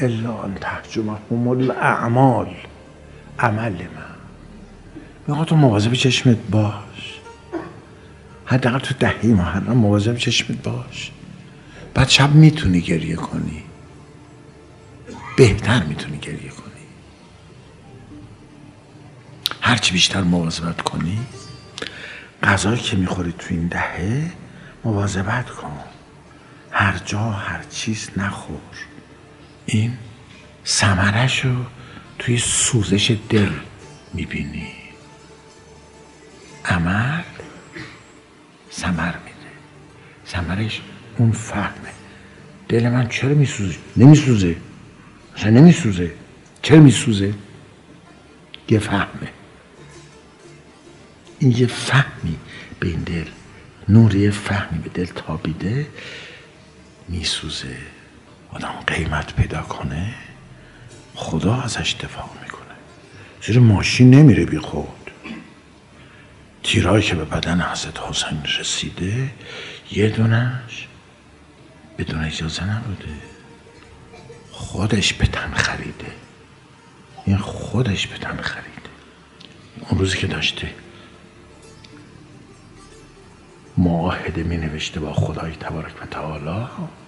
الا ان تحجمهم الاعمال. عمل من میخواد تو مواظب چشمت باش، حداقل تو دهه محرم مواظب چشمت باش. بعد شب میتونی گریه کنی، بهتر میتونی گریه کنی. هرچی بیشتر مواظبت کنی، غذایی که میخوری تو این دهه مواظبت کن، هر جا هر چیز نخور. این ثمره‌شو توی سوزش دل میبینی. عمل ثمر میده، ثمرش اون فهمه. دل من چرا میسوزه؟ نمیسوزه، اصلا نمیسوزه. چرا میسوزه؟ یه فهمه. این یه فهمی به این دل، نور یه فهمی به دل تابیده، میسوزه. آدم قیمت پیدا کنه، خدا ازش دفاع میکنه. زیر ماشین نمیره بی خود. تیرایی که به بدن حضرت حسین رسیده یه دونش بدون اجازه نبوده، خودش به تن خریده. این خودش به تن خریده. اون روزی که داشته معاهده می نوشته با خدای تبارک و تعالی،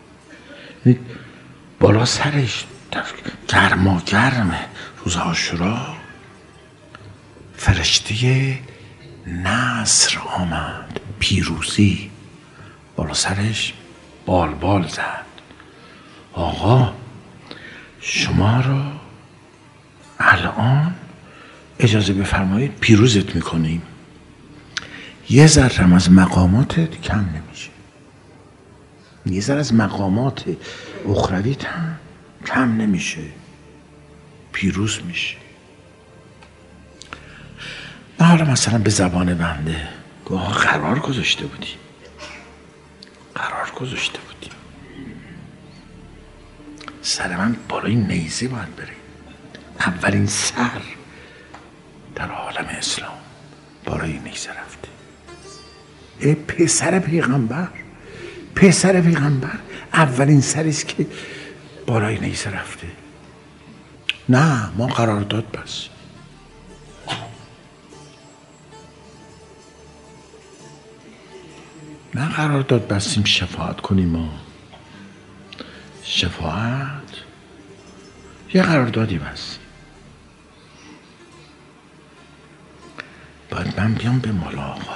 بالا سرش گرما گرم روز عاشورا فرشته نصر آمد، پیروزی بالا سرش بال زد. آقا شما رو الان اجازه بفرمایید پیروزت میکنیم، یه ذره از مقاماتت کم نمیشه، یه ذره از مقامات اخرویت هم کم نمیشه، پیروز میشه. نه حالا مثلا به زبان بنده قرار گذاشته بودی، سر من بالای نیزه باید بره. اولین سر در عالم اسلام بالای نیزه رفته. پسر پیغمبر اولین سریست که بالای نیزه رفته. نه ما قرارداد بس. نه قرارداد بستیم شفاعت کنیم. ما شفاعت یه قراردادی بستیم. باید من بیام به ملاقات.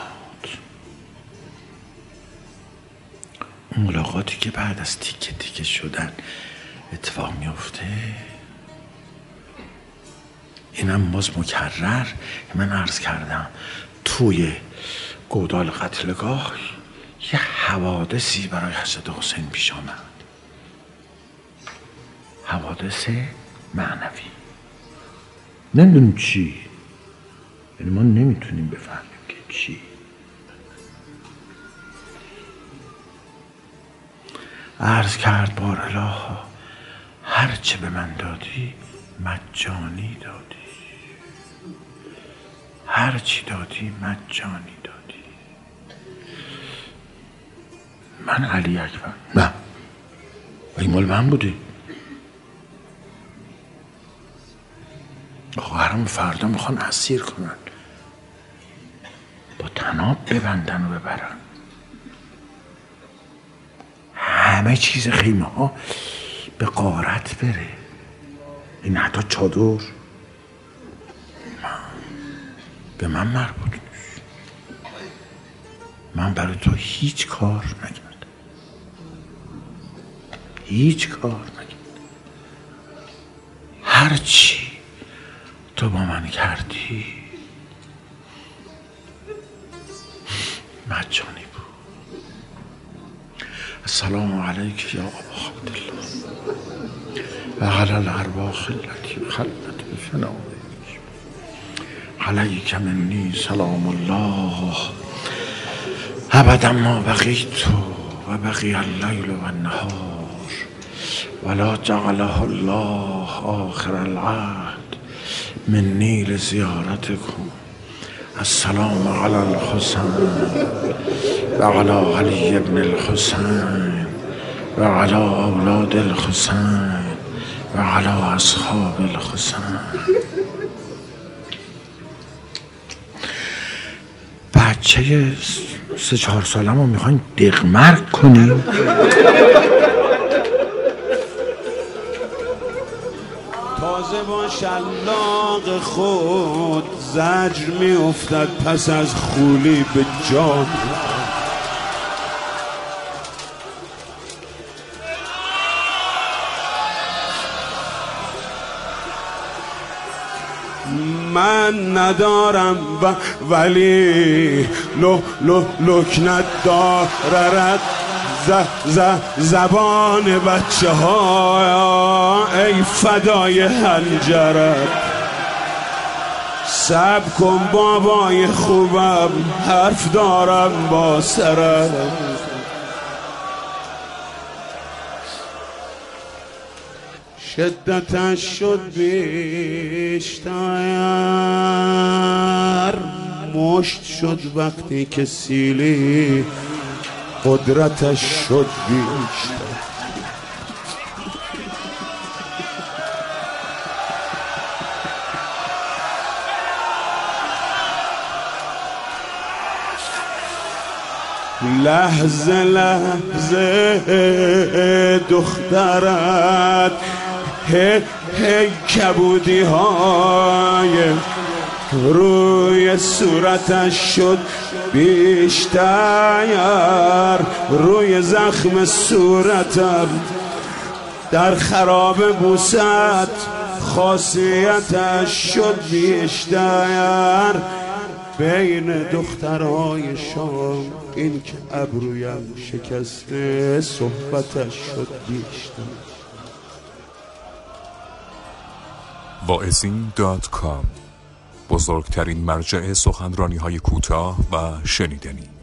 اون ملاقاتی که بعد از تیکه تیکه شدن اتفاق میفته. اینم باز مکرر من عرض کردم توی گودال قتلگاه یه حوادثی برای حضرت حسین پیش آمد، حوادث معنوی. نمیدونیم چی، یعنی ما نمیتونیم بفهمیم که چی. عرض کرد بار اله هرچه به من دادی مجانی دادی، هرچی دادی مجانی دادی. من علی اکبر نه، این مال من بوده. خواهرم فردا میخوان اسیر کنن، با طناب ببندن و ببرن. همه چیز خیمه ها به غارت بره. این حتی چادر به من مربوط نیست. من برای تو هیچ کار نکردم، هیچ کار نکردم. هرچی تو با من کردی مجانی بود. السلام علیک یا ابا عبدالله و علی الارواح التي خلت بفنائک، علیک منی سلام الله ابدا ما بقیت و بقی اللیل و النهار ولا جعله الله آخر العهد منی لزیارتکم. السلام علی الحسین و علی علی ابن الحسین و علی اولاد الحسین و علی اصحاب الخصام. بچه 3-4 سالم رو میخواین دقمرگ کنیم؟ تازه با شلاق خود زجر می افتد پس از خولی به جان. من ندارم ولی لکنت دارد زبان بچه ها ای فدای هنجرت. صبر کن بابای خوبم حرف دارم با سرت. شدتش شد بیشتر مشت شد وقتی که سیلی قدرتش شد بیشتر. لحظه لحظه دخترت کبودی های روی صورتش شد بیشتر. روی زخم صورتم در خراب بوست خاصیتش شد بیشتر. بین دخترای شام این که ابرویم شکسته صحبتش شد بیشتر. واعظین.com، بزرگترین مرجع سخنرانی‌های کوتاه و شنیدنی.